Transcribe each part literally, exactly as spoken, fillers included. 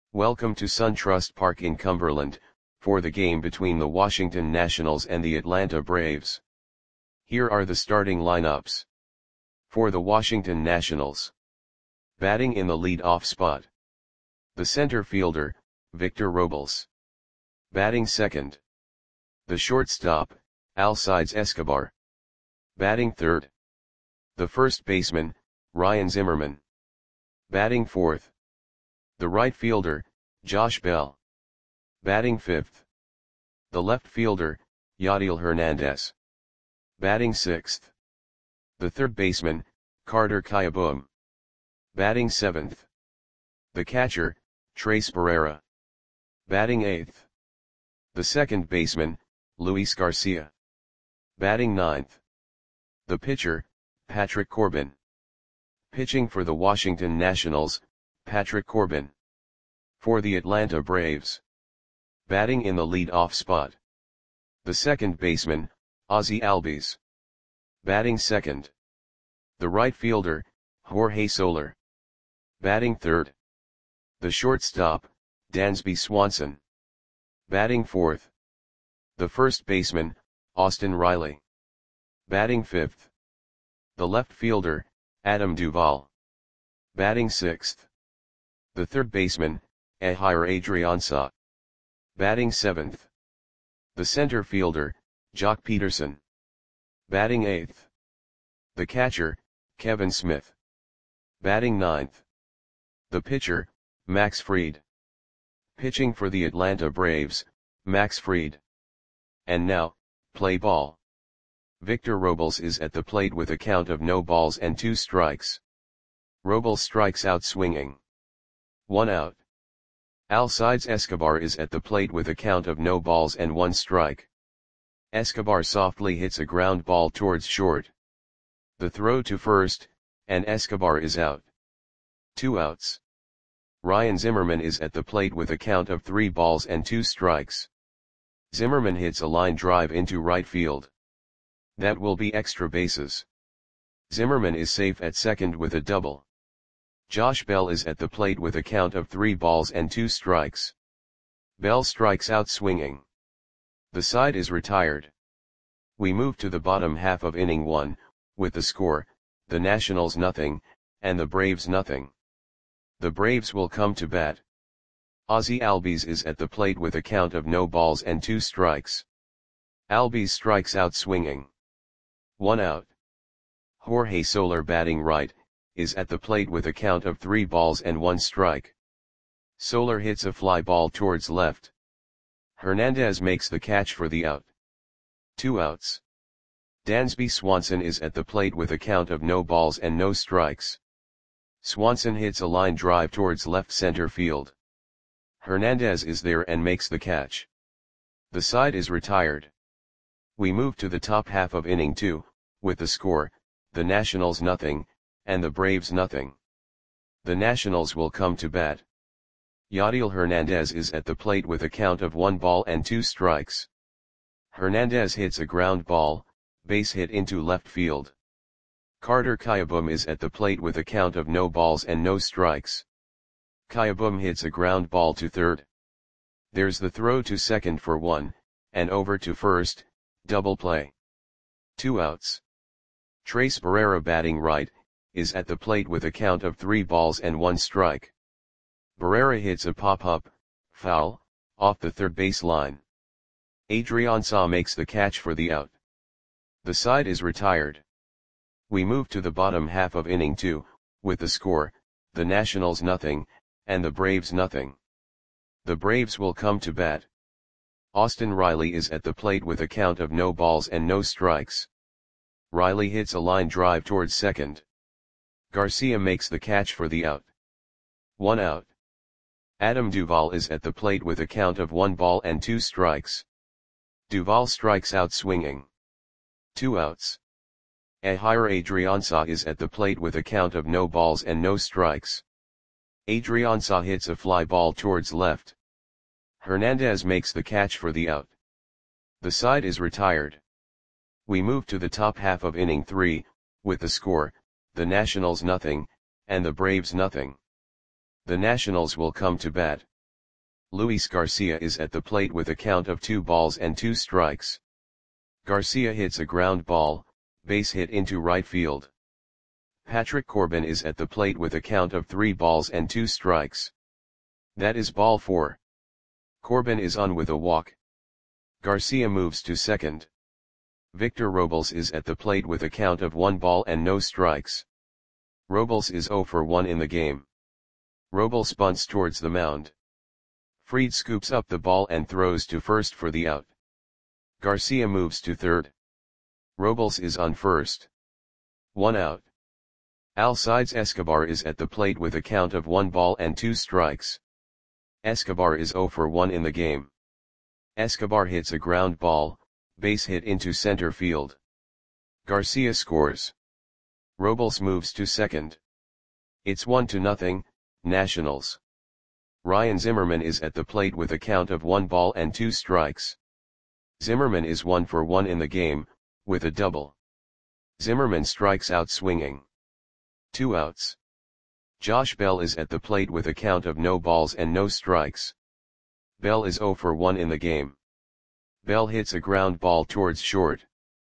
Welcome to SunTrust Park in Cumberland, for the game between the Washington Nationals and the Atlanta Braves. Here are the starting lineups. For the Washington Nationals. Batting in the lead-off spot. The center fielder, Victor Robles. Batting second. The shortstop, Alcides Escobar. Batting third. The first baseman, Ryan Zimmerman. Batting fourth. The right fielder, Josh Bell. Batting fifth. The left fielder, Yadiel Hernandez. Batting sixth. The third baseman, Carter Kieboom. Batting seventh. The catcher, Trace Barrera. Batting eighth. The second baseman, Luis Garcia. Batting ninth. The pitcher, Patrick Corbin. Pitching for the Washington Nationals, Patrick Corbin. For the Atlanta Braves. Batting in the lead-off spot. The second baseman, Ozzie Albies. Batting second. The right fielder, Jorge Soler. Batting third. The shortstop, Dansby Swanson. Batting fourth. The first baseman, Austin Riley. Batting fifth. The left fielder, Adam Duvall. Batting sixth. The third baseman, Ehire Adrianza. Batting seventh. The center fielder, Jock Peterson. Batting eighth. The catcher, Kevin Smith. Batting ninth. The pitcher, Max Fried. Pitching for the Atlanta Braves, Max Fried. And now, play ball. Victor Robles is at the plate with a count of no balls and two strikes. Robles strikes out swinging. One out. Alcides Escobar is at the plate with a count of no balls and one strike. Escobar softly hits a ground ball towards short. The throw to first, and Escobar is out. Two outs. Ryan Zimmerman is at the plate with a count of three balls and two strikes. Zimmerman hits a line drive into right field. That will be extra bases. Zimmerman is safe at second with a double. Josh Bell is at the plate with a count of three balls and two strikes. Bell strikes out swinging. The side is retired. We move to the bottom half of inning one, with the score, the Nationals nothing, and the Braves nothing. The Braves will come to bat. Ozzie Albies is at the plate with a count of no balls and two strikes. Albies strikes out swinging. One out. Jorge Soler batting right, is at the plate with a count of three balls and one strike. Soler hits a fly ball towards left. Hernandez makes the catch for the out. Two outs. Dansby Swanson is at the plate with a count of no balls and no strikes. Swanson hits a line drive towards left center field. Hernandez is there and makes the catch. The side is retired. We move to the top half of inning two, with the score, the Nationals nothing, and the Braves nothing. The Nationals will come to bat. Yadiel Hernandez is at the plate with a count of one ball and two strikes. Hernandez hits a ground ball, base hit into left field. Carter Kieboom is at the plate with a count of no balls and no strikes. Kieboom hits a ground ball to third. There's the throw to second for one, and over to first, double play. Two outs. Trace Barrera batting right, is at the plate with a count of three balls and one strike. Barrera hits a pop-up, foul, off the third base line. Adrianza makes the catch for the out. The side is retired. We move to the bottom half of inning two, with the score, the Nationals nothing, and the Braves nothing. The Braves will come to bat. Austin Riley is at the plate with a count of no balls and no strikes. Riley hits a line drive towards second. Garcia makes the catch for the out. One out. Adam Duvall is at the plate with a count of one ball and two strikes. Duvall strikes out swinging. Two outs. Ehire Adrianza is at the plate with a count of no balls and no strikes. Adrianza hits a fly ball towards left. Hernandez makes the catch for the out. The side is retired. We move to the top half of inning three, with the score, the Nationals nothing, and the Braves nothing. The Nationals will come to bat. Luis Garcia is at the plate with a count of two balls and two strikes. Garcia hits a ground ball, base hit into right field. Patrick Corbin is at the plate with a count of three balls and two strikes. That is ball four. Corbin is on with a walk. Garcia moves to second. Victor Robles is at the plate with a count of one ball and no strikes. Robles is zero for one in the game. Robles bunts towards the mound. Fried scoops up the ball and throws to first for the out. Garcia moves to third. Robles is on first. One out. Alcides Escobar is at the plate with a count of one ball and two strikes. Escobar is zero for one in the game. Escobar hits a ground ball, base hit into center field. Garcia scores. Robles moves to second. It's one to nothing, Nationals. Ryan Zimmerman is at the plate with a count of one ball and two strikes. Zimmerman is one for one in the game, with a double. Zimmerman strikes out swinging. Two outs. Josh Bell is at the plate with a count of no balls and no strikes. Bell is zero for one in the game. Bell hits a ground ball towards short.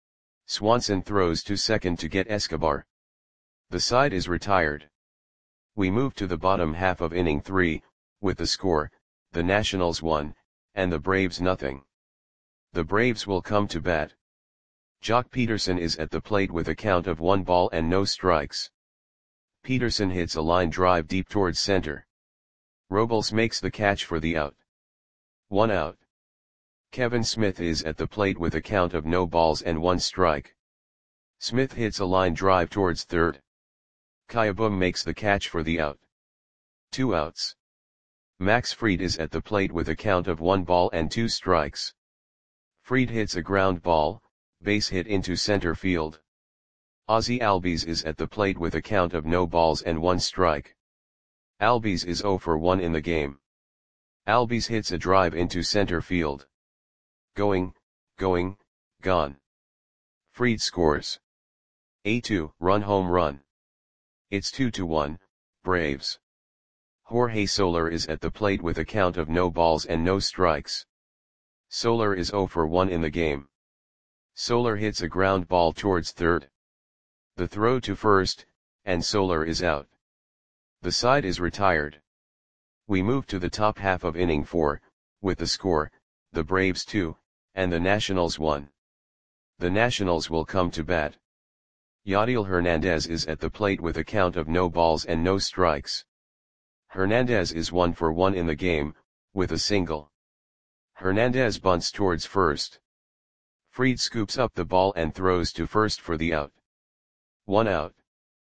Swanson throws to second to get Escobar. The side is retired. We move to the bottom half of inning three, with the score, the Nationals one, and the Braves nothing. The Braves will come to bat. Jock Peterson is at the plate with a count of one ball and no strikes. Peterson hits a line drive deep towards center. Robles makes the catch for the out. One out. Kevin Smith is at the plate with a count of no balls and one strike. Smith hits a line drive towards third. Kayabum makes the catch for the out. Two outs. Max Fried is at the plate with a count of one ball and two strikes. Fried hits a ground ball, base hit into center field. Ozzie Albies is at the plate with a count of no balls and one strike. Albies is zero for one in the game. Albies hits a drive into center field. Going, going, gone. Fried scores. A two run home run. It's two to one, Braves. Jorge Soler is at the plate with a count of no balls and no strikes. Soler is zero for one in the game. Soler hits a ground ball towards third. The throw to first, and Soler is out. The side is retired. We move to the top half of inning four, with the score, the Braves two, and the Nationals one. The Nationals will come to bat. Yadiel Hernandez is at the plate with a count of no balls and no strikes. Hernandez is one for one in the game, with a single. Hernandez bunts towards first. Fried scoops up the ball and throws to first for the out. One out.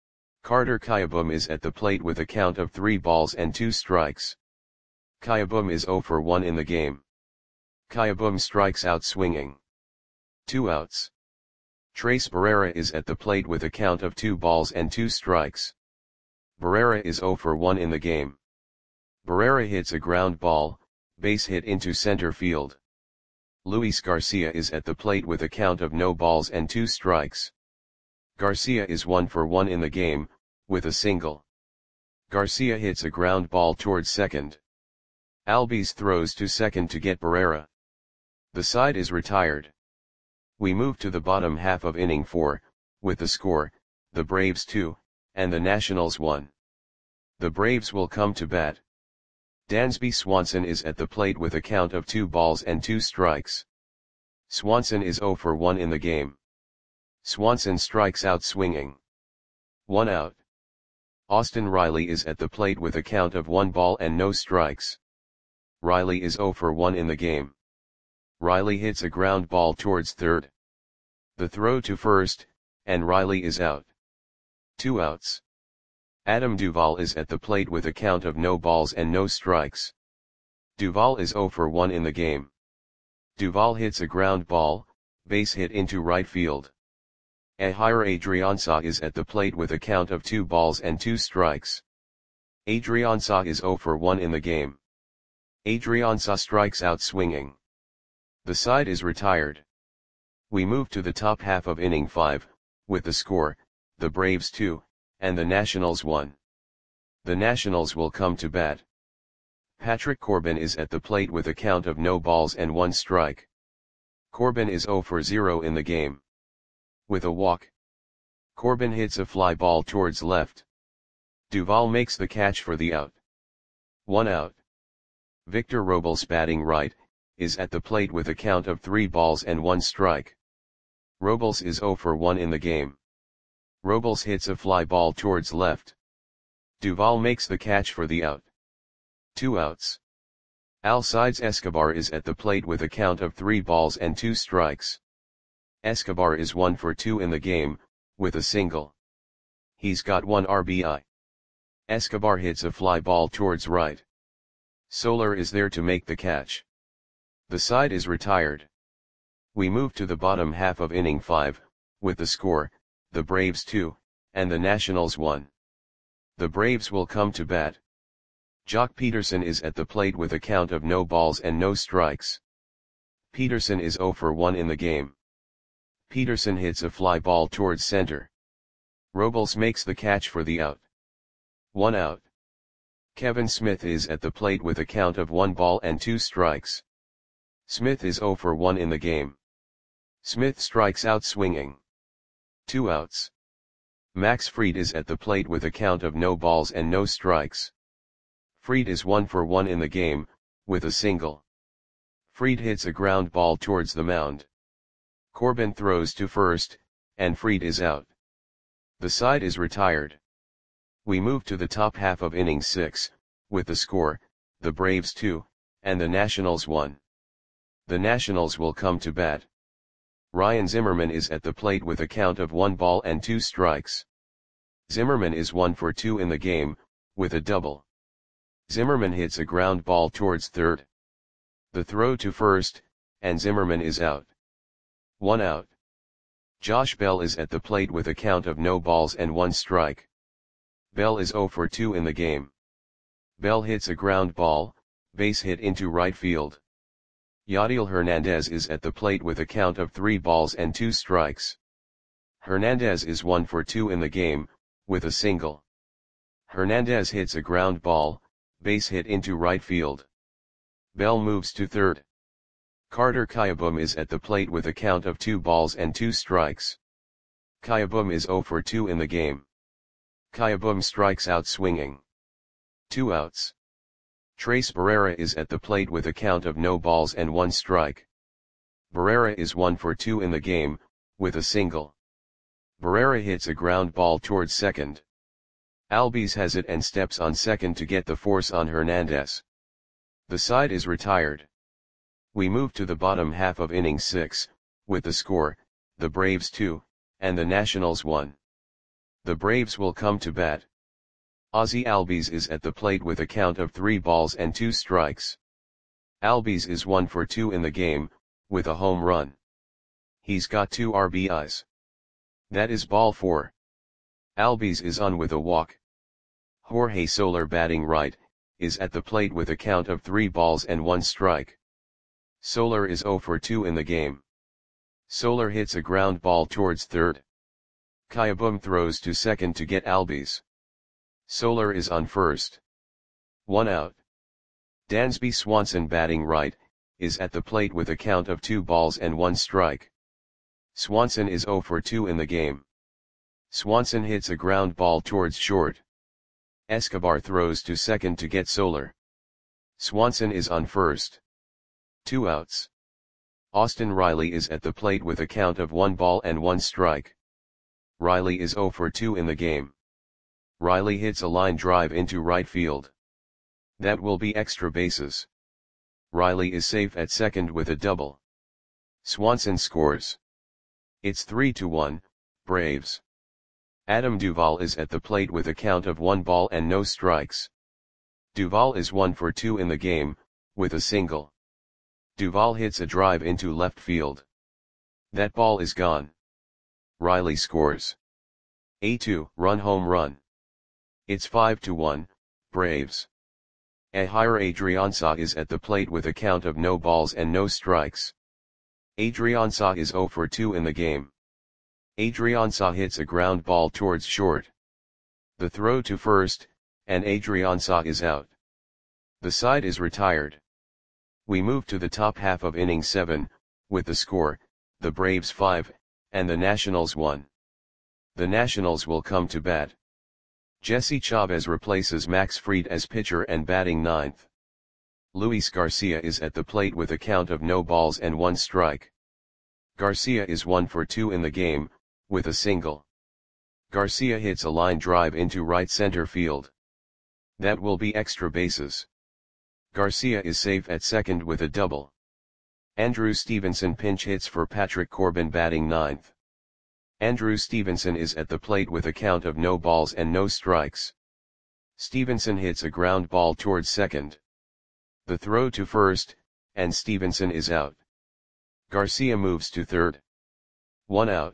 Carter Kayabum is at the plate with a count of three balls and two strikes. Kayabum is zero for one in the game. Kayabum strikes out swinging. Two outs. Trace Barrera is at the plate with a count of two balls and two strikes. Barrera is zero for one in the game. Barrera hits a ground ball, base hit into center field. Luis Garcia is at the plate with a count of no balls and two strikes. Garcia is one for one in the game, with a single. Garcia hits a ground ball towards second. Albies throws to second to get Barrera. The side is retired. We move to the bottom half of inning four, with the score, the Braves two, and the Nationals one. The Braves will come to bat. Dansby Swanson is at the plate with a count of two balls and two strikes. Swanson is zero for one in the game. Swanson strikes out swinging. One out. Austin Riley is at the plate with a count of one ball and no strikes. Riley is zero for one in the game. Riley hits a ground ball towards third. The throw to first, and Riley is out. Two outs. Adam Duvall is at the plate with a count of no balls and no strikes. Duvall is zero for one in the game. Duvall hits a ground ball, base hit into right field. Ehire Adrianza is at the plate with a count of two balls and two strikes. Adrianza is zero for one in the game. Adrianza strikes out swinging. The side is retired. We move to the top half of inning five, with the score, the Braves two, and the Nationals one. The Nationals will come to bat. Patrick Corbin is at the plate with a count of no balls and one strike. Corbin is zero for zero in the game. With a walk, Corbin hits a fly ball towards left. Duvall makes the catch for the out. One out. Victor Robles, batting right, is at the plate with a count of three balls and one strike. Robles is zero for one in the game. Robles hits a fly ball towards left. Duvall makes the catch for the out. Two outs. Alcides Escobar is at the plate with a count of three balls and two strikes. Escobar is one for two in the game, with a single. He's got one R B I. Escobar hits a fly ball towards right. Soler is there to make the catch. The side is retired. We move to the bottom half of inning five, with the score, the Braves two, and the Nationals one. The Braves will come to bat. Jock Peterson is at the plate with a count of no balls and no strikes. Peterson is zero for one in the game. Peterson hits a fly ball towards center. Robles makes the catch for the out. One out. Kevin Smith is at the plate with a count of one ball and two strikes. Smith is zero for one in the game. Smith strikes out swinging. Two outs. Max Fried is at the plate with a count of no balls and no strikes. Fried is one for one in the game, with a single. Fried hits a ground ball towards the mound. Corbin throws to first, and Fried is out. The side is retired. We move to the top half of inning six, with the score, the Braves two, and the Nationals one. The Nationals will come to bat. Ryan Zimmerman is at the plate with a count of one ball and two strikes. Zimmerman is one for two in the game, with a double. Zimmerman hits a ground ball towards third. The throw to first, and Zimmerman is out. One out. Josh Bell is at the plate with a count of no balls and one strike. Bell is zero for two in the game. Bell hits a ground ball, base hit into right field. Yadiel Hernandez is at the plate with a count of three balls and two strikes. Hernandez is one for two in the game, with a single. Hernandez hits a ground ball, base hit into right field. Bell moves to third. Carter Kieboom is at the plate with a count of two balls and two strikes. Kieboom is zero for two in the game. Kieboom strikes out swinging. Two outs. Trace Barrera is at the plate with a count of no balls and one strike. Barrera is one for two in the game, with a single. Barrera hits a ground ball towards second. Albies has it and steps on second to get the force on Hernandez. The side is retired. We move to the bottom half of inning six, with the score, the Braves two, and the Nationals one. The Braves will come to bat. Ozzie Albies is at the plate with a count of three balls and two strikes. Albies is one for two in the game, with a home run. He's got two R B Is. That is ball four. Albies is on with a walk. Jorge Soler, batting right, is at the plate with a count of three balls and one strike. Soler is zero for two in the game. Soler hits a ground ball towards third. Kieboom throws to second to get Albies. Soler is on first. One out. Dansby Swanson, batting right, is at the plate with a count of two balls and one strike. Swanson is zero for two in the game. Swanson hits a ground ball towards short. Escobar throws to second to get Soler. Swanson is on first. Two outs. Austin Riley is at the plate with a count of one ball and one strike. Riley is zero for two in the game. Riley hits a line drive into right field. That will be extra bases. Riley is safe at second with a double. Swanson scores. It's three to one, Braves. Adam Duvall is at the plate with a count of one ball and no strikes. Duvall is one for two in the game, with a single. Duvall hits a drive into left field. That ball is gone. Riley scores. A two-run home run. It's five to one, Braves. Ehire Adrianza is at the plate with a count of no balls and no strikes. Adrianza is zero for two in the game. Adrianza hits a ground ball towards short. The throw to first, and Adrianza is out. The side is retired. We move to the top half of inning seven, with the score, the Braves five, and the Nationals one. The Nationals will come to bat. Jesse Chavez replaces Max Fried as pitcher and batting ninth. Luis Garcia is at the plate with a count of no balls and one strike. Garcia is one for two in the game, with a single. Garcia hits a line drive into right center field. That will be extra bases. Garcia is safe at second with a double. Andrew Stevenson pinch hits for Patrick Corbin batting ninth. Andrew Stevenson is at the plate with a count of no balls and no strikes. Stevenson hits a ground ball towards second. The throw to first, and Stevenson is out. Garcia moves to third. One out.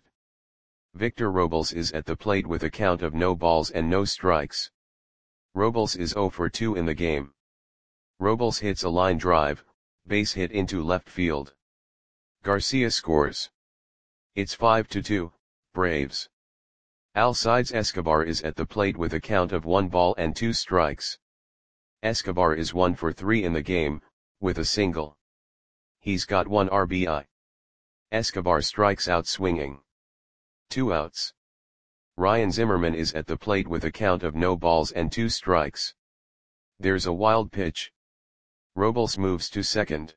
Victor Robles is at the plate with a count of no balls and no strikes. Robles is zero for two in the game. Robles hits a line drive, base hit into left field. Garcia scores. It's five to two, Braves. Alcides Escobar is at the plate with a count of one ball and two strikes. Escobar is one for three in the game, with a single. He's got one R B I. Escobar strikes out swinging. Two outs. Ryan Zimmerman is at the plate with a count of no balls and two strikes. There's a wild pitch. Robles moves to second.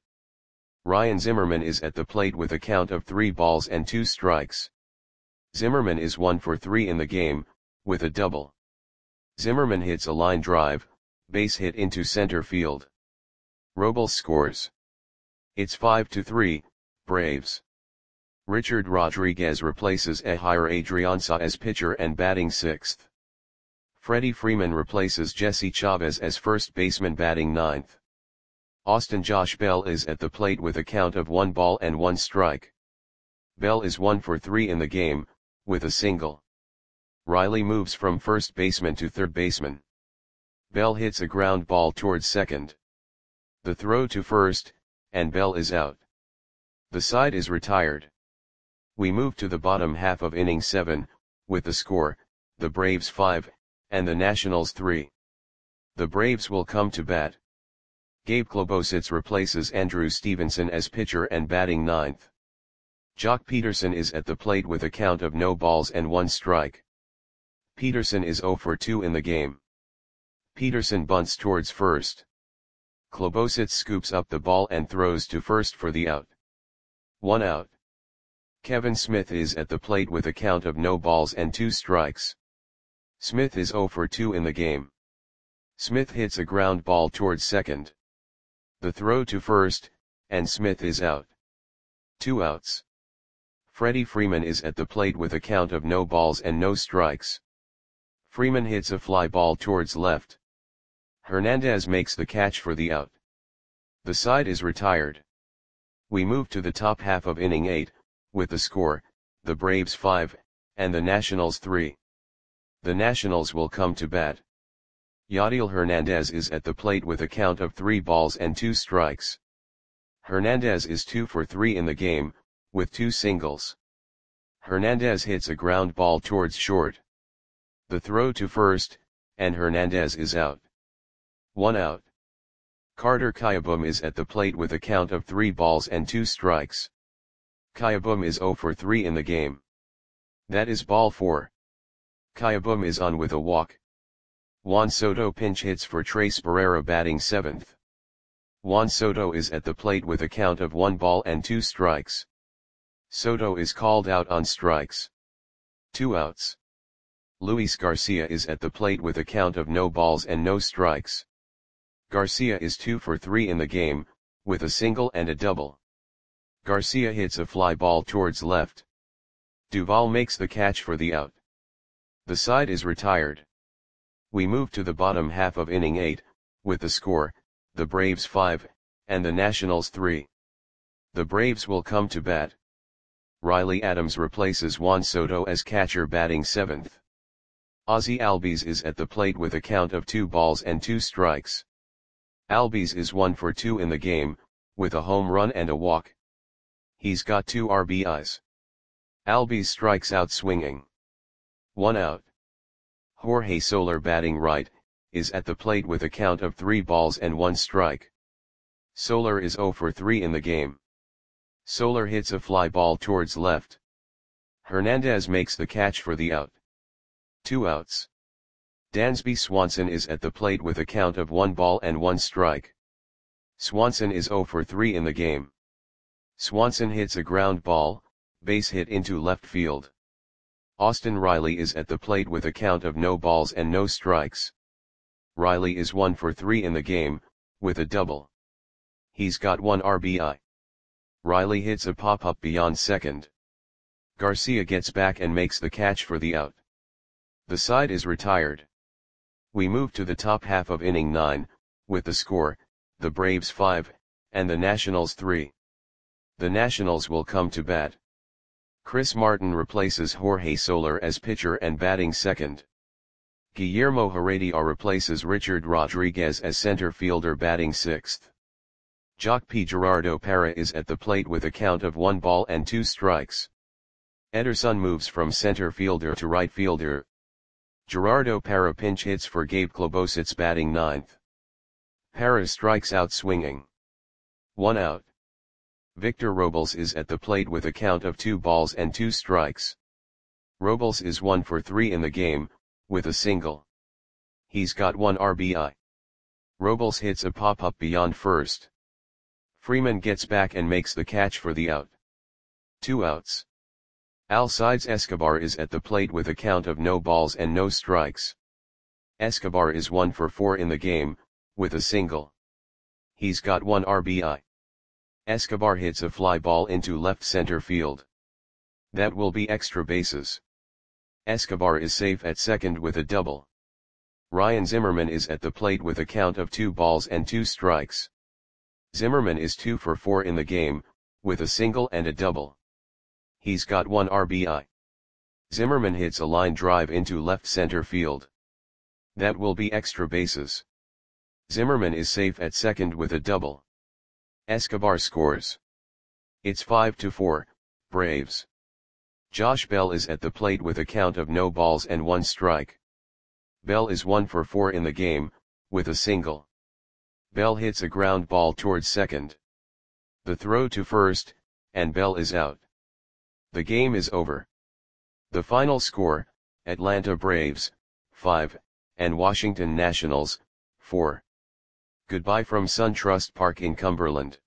Ryan Zimmerman is at the plate with a count of three balls and two strikes. Zimmerman is one for three in the game, with a double. Zimmerman hits a line drive, base hit into center field. Robles scores. It's five to three, Braves. Richard Rodriguez replaces Ehire Adrianza as pitcher and batting sixth. Freddie Freeman replaces Jesse Chavez as first baseman batting ninth. Austin Josh Bell is at the plate with a count of one ball and one strike. Bell is one for three in the game, with a single. Riley moves from first baseman to third baseman. Bell hits a ground ball towards second. The throw to first, and Bell is out. The side is retired. We move to the bottom half of inning seven, with the score, the Braves five, and the Nationals three. The Braves will come to bat. Gabe Klobosits replaces Andrew Stevenson as pitcher and batting ninth. Jock Peterson is at the plate with a count of no balls and one strike. Peterson is zero for two in the game. Peterson bunts towards first. Klobosits scoops up the ball and throws to first for the out. One out. Kevin Smith is at the plate with a count of no balls and two strikes. Smith is zero for two in the game. Smith hits a ground ball towards second. The throw to first, and Smith is out. Two outs. Freddie Freeman is at the plate with a count of no balls and no strikes. Freeman hits a fly ball towards left. Hernandez makes the catch for the out. The side is retired. We move to the top half of inning eight, with the score, the Braves five, and the Nationals three. The Nationals will come to bat. Yadiel Hernandez is at the plate with a count of three balls and two strikes. Hernandez is two for three in the game, with two singles. Hernandez hits a ground ball towards short. The throw to first, and Hernandez is out. One out. Carter Kieboom is at the plate with a count of three balls and two strikes. Kieboom is zero for three in the game. That is ball four. Kieboom is on with a walk. Juan Soto pinch hits for Trace Barrera batting seventh. Juan Soto is at the plate with a count of one ball and two strikes. Soto is called out on strikes. Two outs. Luis Garcia is at the plate with a count of no balls and no strikes. Garcia is two for three in the game, with a single and a double. Garcia hits a fly ball towards left. Duvall makes the catch for the out. The side is retired. We move to the bottom half of inning eight, with the score, the Braves five, and the Nationals three. The Braves will come to bat. Riley Adams replaces Juan Soto as catcher batting seventh. Ozzie Albies is at the plate with a count of two balls and two strikes. Albies is one for two in the game, with a home run and a walk. He's got two R B Is. Albies strikes out swinging. One out. Jorge Soler batting right, is at the plate with a count of three balls and one strike. Soler is zero for three in the game. Soler hits a fly ball towards left. Hernandez makes the catch for the out. Two outs. Dansby Swanson is at the plate with a count of one ball and one strike. Swanson is zero for three in the game. Swanson hits a ground ball, base hit into left field. Austin Riley is at the plate with a count of no balls and no strikes. Riley is one for three in the game, with a double. He's got one R B I. Riley hits a pop-up beyond second. Garcia gets back and makes the catch for the out. The side is retired. We move to the top half of inning nine, with the score, the Braves five, and the Nationals three. The Nationals will come to bat. Chris Martin replaces Jorge Soler as pitcher and batting second. Guillermo Heredia replaces Richard Rodriguez as center fielder batting sixth. Jock P. Gerardo Parra is at the plate with a count of one ball and two strikes. Ederson moves from center fielder to right fielder. Gerardo Parra pinch hits for Gabe Klobosits batting ninth. Parra strikes out swinging. One out. Victor Robles is at the plate with a count of two balls and two strikes. Robles is one for three in the game, with a single. He's got one R B I. Robles hits a pop-up beyond first. Freeman gets back and makes the catch for the out. Two outs. Alcides Escobar is at the plate with a count of no balls and no strikes. Escobar is one for four in the game, with a single. He's got one R B I. Escobar hits a fly ball into left center field. That will be extra bases. Escobar is safe at second with a double. Ryan Zimmerman is at the plate with a count of two balls and two strikes. Zimmerman is two for four in the game, with a single and a double. He's got one R B I. Zimmerman hits a line drive into left center field. That will be extra bases. Zimmerman is safe at second with a double. Escobar scores. It's five to four, Braves. Josh Bell is at the plate with a count of no balls and one strike. Bell is one for four in the game, with a single. Bell hits a ground ball towards second. The throw to first, and Bell is out. The game is over. The final score, Atlanta Braves, five, and Washington Nationals, four. Goodbye from SunTrust Park in Cumberland.